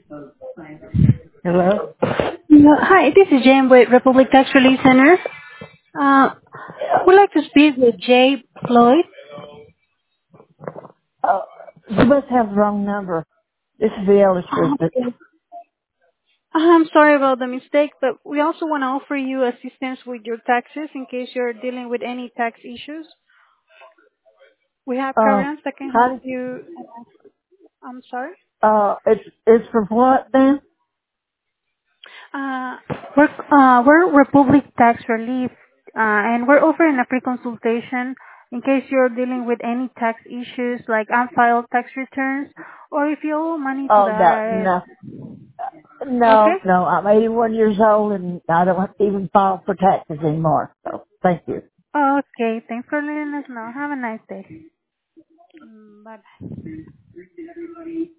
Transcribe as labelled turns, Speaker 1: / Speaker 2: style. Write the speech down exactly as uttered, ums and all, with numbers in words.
Speaker 1: Hello?
Speaker 2: No, Hi, this is Jane with Republic Tax Relief Center. Uh, would like to speak with Jay Floyd.
Speaker 1: Uh, you must have the wrong number. This is the elder
Speaker 2: Oh,
Speaker 1: assistant.
Speaker 2: okay. I'm sorry about the mistake, but we also want to offer you assistance with your taxes in case you're dealing with any tax issues. We have
Speaker 1: Uh,
Speaker 2: programs that can help
Speaker 1: how,
Speaker 2: you. I'm sorry.
Speaker 1: uh, it's, it's for what then?
Speaker 2: Uh, we're uh, we're Republic Tax Relief, uh, and we're offering a free consultation in case you're dealing with any tax issues like unfiled tax returns, or if you owe money to the
Speaker 1: Oh, no,
Speaker 2: I R S.
Speaker 1: no, no,
Speaker 2: Okay.
Speaker 1: no, I'm eighty-one years old and I don't even file for taxes anymore. So, thank you.
Speaker 2: Okay. Thanks for letting us know. Have a nice day. Mm, bye.